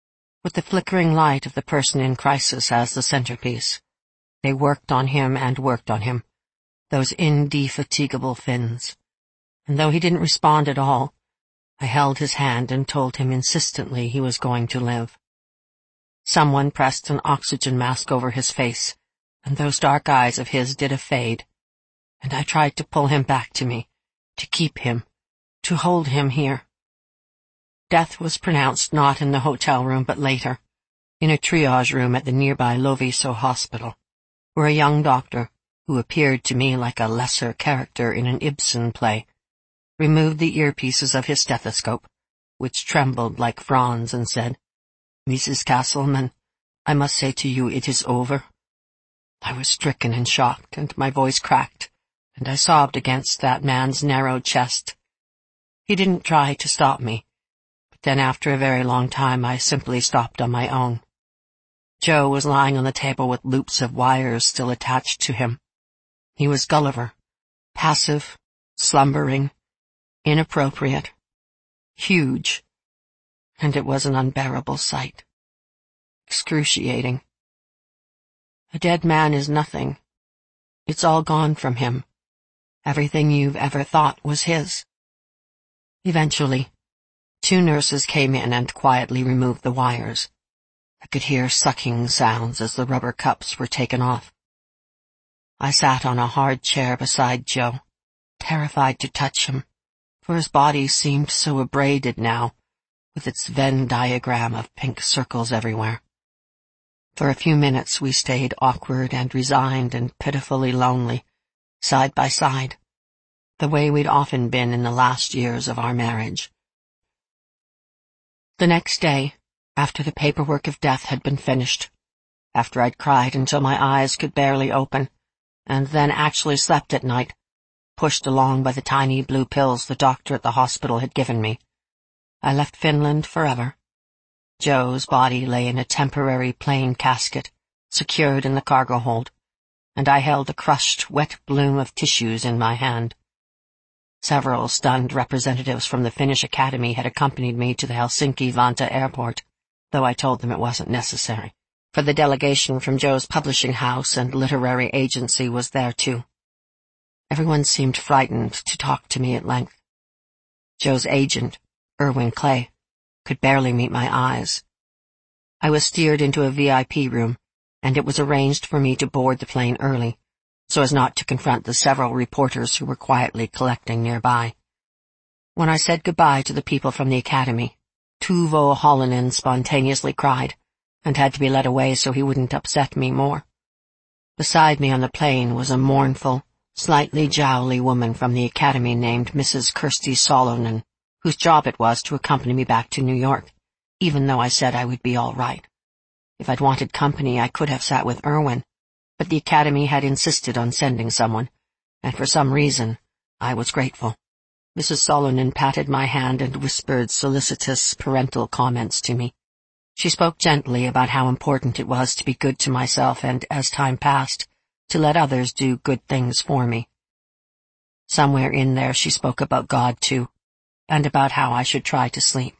with the flickering light of the person in crisis as the centerpiece. They worked on him and worked on him, those indefatigable Finns. And though he didn't respond at all, I held his hand and told him insistently he was going to live. Someone pressed an oxygen mask over his face, and those dark eyes of his did a fade, and I tried to pull him back to me, to keep him, to hold him here. Death was pronounced not in the hotel room but later, in a triage room at the nearby Loviso hospital, where a young doctor, who appeared to me like a lesser character in an Ibsen play, removed the earpieces of his stethoscope, which trembled like fronds, and said, "Mrs. Castleman, I must say to you it is over." I was stricken and shocked, and my voice cracked, and I sobbed against that man's narrow chest. He didn't try to stop me, but then after a very long time I simply stopped on my own. Joe was lying on the table with loops of wires still attached to him. He was Gulliver, passive, slumbering, inappropriate, huge, and it was an unbearable sight. Excruciating. A dead man is nothing. It's all gone from him. Everything you've ever thought was his. Eventually, 2 nurses came in and quietly removed the wires. I could hear sucking sounds as the rubber cups were taken off. I sat on a hard chair beside Joe, terrified to touch him, for his body seemed so abraded now, with its Venn diagram of pink circles everywhere. For a few minutes we stayed awkward and resigned and pitifully lonely, side by side, the way we'd often been in the last years of our marriage. The next day, after the paperwork of death had been finished, after I'd cried until my eyes could barely open, and then actually slept at night, pushed along by the tiny blue pills the doctor at the hospital had given me, I left Finland forever. Joe's body lay in a temporary plain casket, secured in the cargo hold, and I held a crushed, wet bloom of tissues in my hand. Several stunned representatives from the Finnish Academy had accompanied me to the Helsinki-Vantaa airport, though I told them it wasn't necessary, for the delegation from Joe's publishing house and literary agency was there too. Everyone seemed frightened to talk to me at length. Joe's agent, Irwin Clay, could barely meet my eyes. I was steered into a VIP room, and it was arranged for me to board the plane early, so as not to confront the several reporters who were quietly collecting nearby. When I said goodbye to the people from the Academy, Tuvo Holonen spontaneously cried, and had to be led away so he wouldn't upset me more. Beside me on the plane was a mournful, slightly jowly woman from the Academy named Mrs. Kirsti Salonen, whose job it was to accompany me back to New York, even though I said I would be all right. If I'd wanted company, I could have sat with Irwin, but the Academy had insisted on sending someone, and for some reason, I was grateful. Mrs. Salonen patted my hand and whispered solicitous parental comments to me. She spoke gently about how important it was to be good to myself and, as time passed, to let others do good things for me. Somewhere in there she spoke about God, too, and about how I should try to sleep.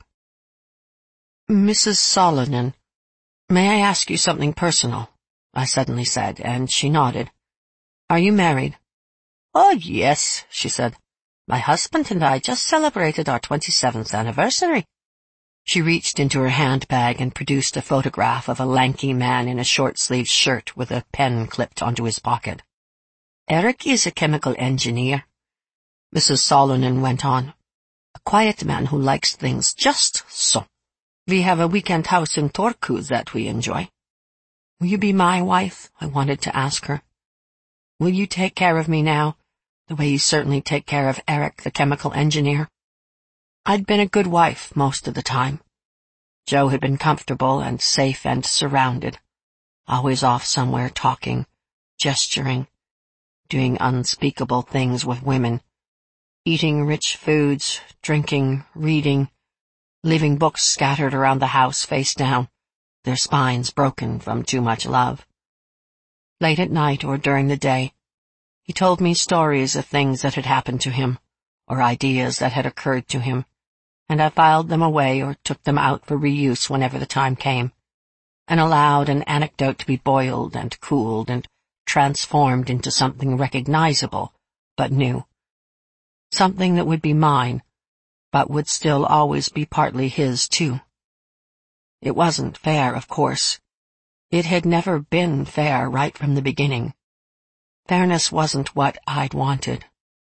"Mrs. Salonen, may I ask you something personal?" I suddenly said, and she nodded. "Are you married?" "Oh, yes," she said. "My husband and I just celebrated our 27th anniversary." She reached into her handbag and produced a photograph of a lanky man in a short-sleeved shirt with a pen clipped onto his pocket. "Eric is a chemical engineer," Mrs. Salonen went on. "A quiet man who likes things just so. We have a weekend house in Turku that we enjoy." "Will you be my wife?" I wanted to ask her. "Will you take care of me now, the way you certainly take care of Eric, the chemical engineer?" I'd been a good wife most of the time. Joe had been comfortable and safe and surrounded, always off somewhere talking, gesturing, doing unspeakable things with women, eating rich foods, drinking, reading, leaving books scattered around the house face down, their spines broken from too much love. Late at night or during the day, he told me stories of things that had happened to him, or ideas that had occurred to him, and I filed them away or took them out for reuse whenever the time came, and allowed an anecdote to be boiled and cooled and transformed into something recognizable but new. Something that would be mine, but would still always be partly his, too. It wasn't fair, of course. It had never been fair right from the beginning. Fairness wasn't what I'd wanted.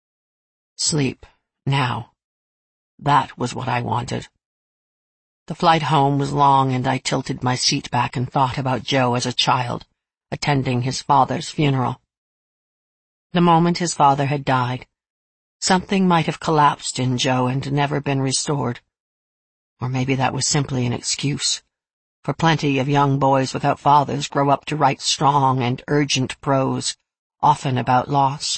Sleep, now. That was what I wanted. The flight home was long, and I tilted my seat back and thought about Joe as a child, attending his father's funeral. The moment his father had died, something might have collapsed in Joe and never been restored. Or maybe that was simply an excuse, for plenty of young boys without fathers grow up to write strong and urgent prose, often about loss.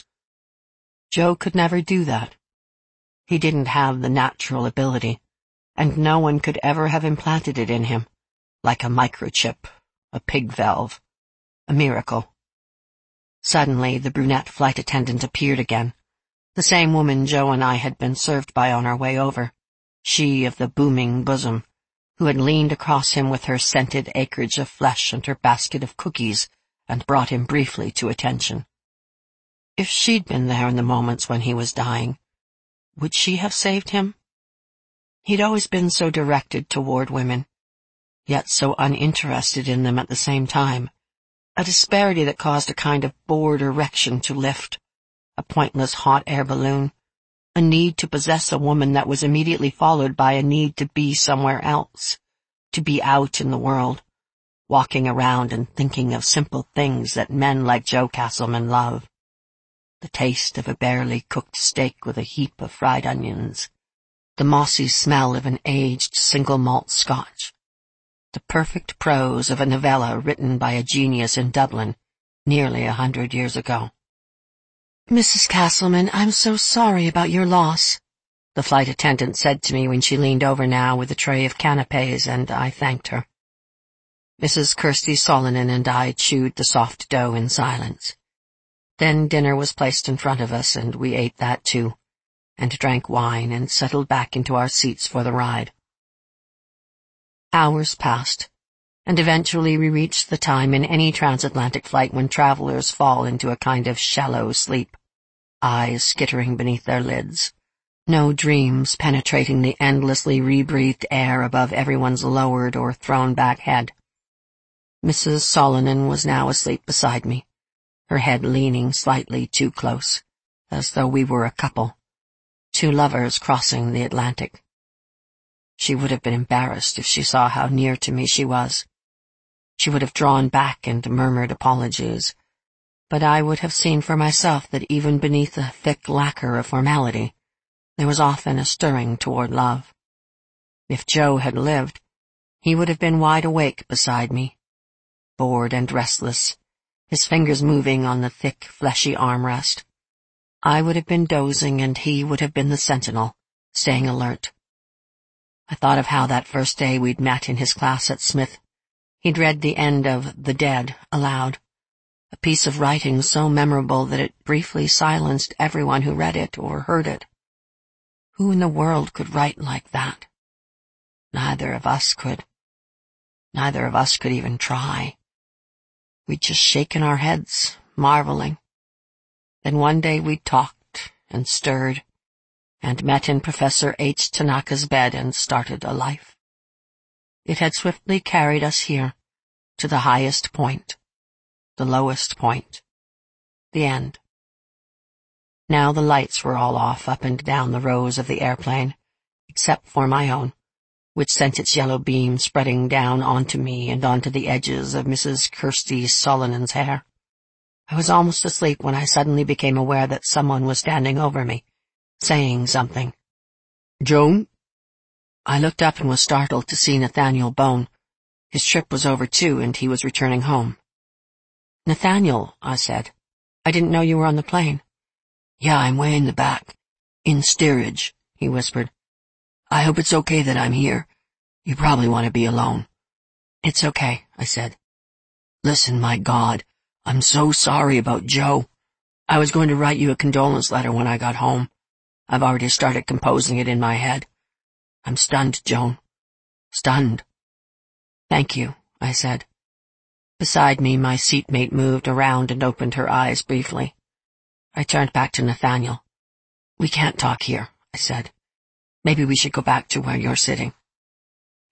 Joe could never do that. He didn't have the natural ability, and no one could ever have implanted it in him, like a microchip, a pig valve, a miracle. Suddenly, the brunette flight attendant appeared again, the same woman Joe and I had been served by on our way over, she of the booming bosom, who had leaned across him with her scented acreage of flesh and her basket of cookies and brought him briefly to attention. If she'd been there in the moments when he was dying, would she have saved him? He'd always been so directed toward women, yet so uninterested in them at the same time, a disparity that caused a kind of bored erection to lift, a pointless hot air balloon, a need to possess a woman that was immediately followed by a need to be somewhere else, to be out in the world, walking around and thinking of simple things that men like Joe Castleman love. The taste of a barely cooked steak with a heap of fried onions, the mossy smell of an aged single malt scotch, the perfect prose of a novella written by a genius in Dublin nearly 100 years ago. "Mrs. Castleman, I'm so sorry about your loss," the flight attendant said to me when she leaned over now with a tray of canapes, and I thanked her. Mrs. Kirsty Solonen and I chewed the soft dough in silence. Then dinner was placed in front of us, and we ate that too, and drank wine and settled back into our seats for the ride. Hours passed, and eventually we reached the time in any transatlantic flight when travelers fall into a kind of shallow sleep, eyes skittering beneath their lids, no dreams penetrating the endlessly rebreathed air above everyone's lowered or thrown-back head. Mrs. Solonen was now asleep beside me, her head leaning slightly too close, as though we were a couple, two lovers crossing the Atlantic. She would have been embarrassed if she saw how near to me she was. She would have drawn back and murmured apologies, but I would have seen for myself that even beneath the thick lacquer of formality, there was often a stirring toward love. If Joe had lived, he would have been wide awake beside me, bored and restless, his fingers moving on the thick, fleshy armrest. I would have been dozing, and he would have been the sentinel, staying alert. I thought of how that first day we'd met in his class at Smith, he'd read the end of The Dead aloud, a piece of writing so memorable that it briefly silenced everyone who read it or heard it. Who in the world could write like that? Neither of us could. Neither of us could even try. We'd just shaken our heads, marveling. Then one day we talked and stirred, and met in Professor H. Tanaka's bed and started a life. It had swiftly carried us here, to the highest point, the lowest point, the end. Now the lights were all off up and down the rows of the airplane, except for my own, which sent its yellow beam spreading down onto me and onto the edges of Mrs. Kirsty Solonen's hair. I was almost asleep when I suddenly became aware that someone was standing over me, saying something. "Joan?" I looked up and was startled to see Nathaniel Bone. His trip was over too, and he was returning home. "Nathaniel," I said, "I didn't know you were on the plane." "Yeah, I'm way in the back. In steerage," he whispered. "I hope it's okay that I'm here. You probably want to be alone." "It's okay," I said. "Listen, my God, I'm so sorry about Joe. I was going to write you a condolence letter when I got home. I've already started composing it in my head. I'm stunned, Joan. Stunned. Thank you, I said. Beside me, my seatmate moved around and opened her eyes briefly. I turned back to Nathaniel. We can't talk here, I said. Maybe we should go back to where you're sitting.